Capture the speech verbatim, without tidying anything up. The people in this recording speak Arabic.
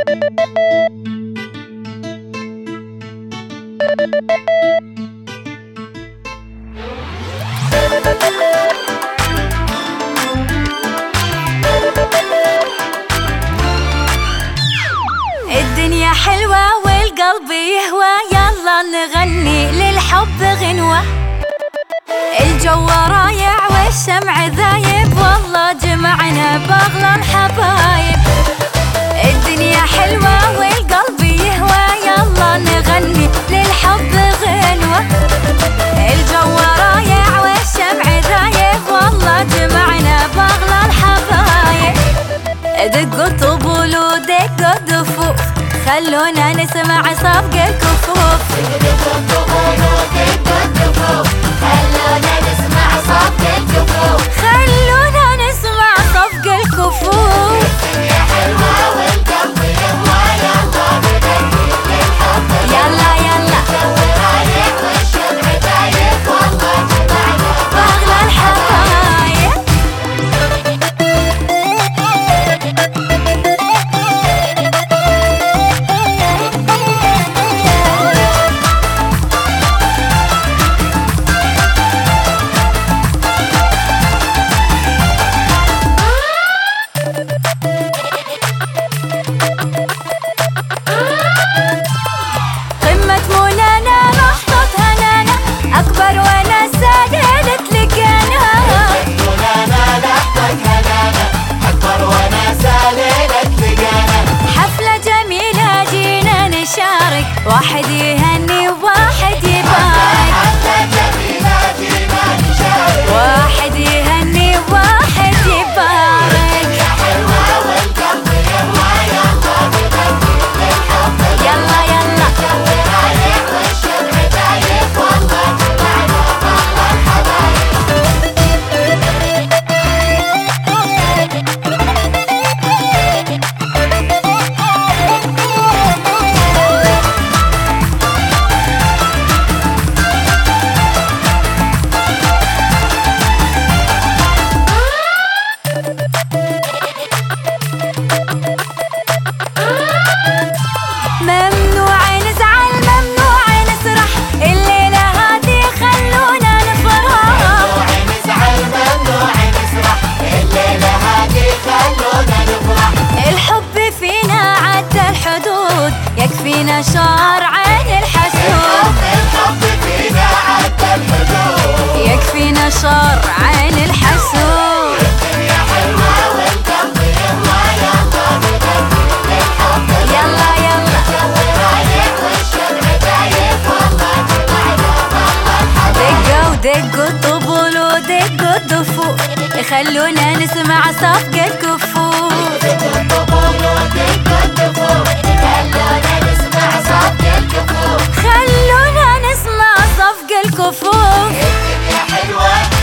الدنيا حلوة والقلب يهوى، يلا نغني للحب غنوة. الجو رايع والشمع ذايب، والله جمعنا باغلى الحبايب. الدنيا حلوة والقلب يهوى، يلا نغني للحب غنوة. الجو رايع والشمع ذايب، والله جمعنا باغلى الحبايب. دقوا الطبول ودقوا الدفوف، خلونا نسمع صفق الكفوف. دقوا الطبول ودقوا الدفوف، خلونا نسمع صفق الكفوف. خلونا نسمع صفق الكفوف. الدنيا حلوة والقلب يهوى، يلا نغني للحب. يلا يلا الجو رايق والشمع دايب، والله جمعنا باغلى الحبايب. قمة منانا نحطة هنانا، أكبر وناسة ليلة لقانا. مولانا لحظة هنانا، أكبر وناسة ليلة لقانا. حفلة جميلة جينا نشارك، واحد يهني وواحد يبارك. حفلة جميلة جينا نشارك، واحد يهني وواحد يبارك. يا حلوة والقلب يهوى، يلا نغني للحب. يلا يلا الجو رايق والشمع دايب، والله جمعنا باغلى الحبايب. ممنوع نزعل ممنوع نسرح، الليلة هذه خلونا نفرح. ممنوع نزعل ممنوع نسرح، الليلة هذه خلونا نفرح. الحب فينا عدى الحدود، يكفينا شر عين الحسود. الحب فينا عدى الحدود، يكفينا شر عين الحسود. الدنيا حلوة والقلب يهوى، يلا نغني للحب. يلا يلا الجو رايق والشمع دايب، والله جمعنا باغلى الحبايب. دقوا دقوا الطبول ودقوا الدفوف، خلونا نسمع صفق الكفوف. دقوا الطبول ودقوا الدفوف، خلونا نسمع صفق الكفوف. خلونا نسمع صفق الكفوف. الدنيا حلوة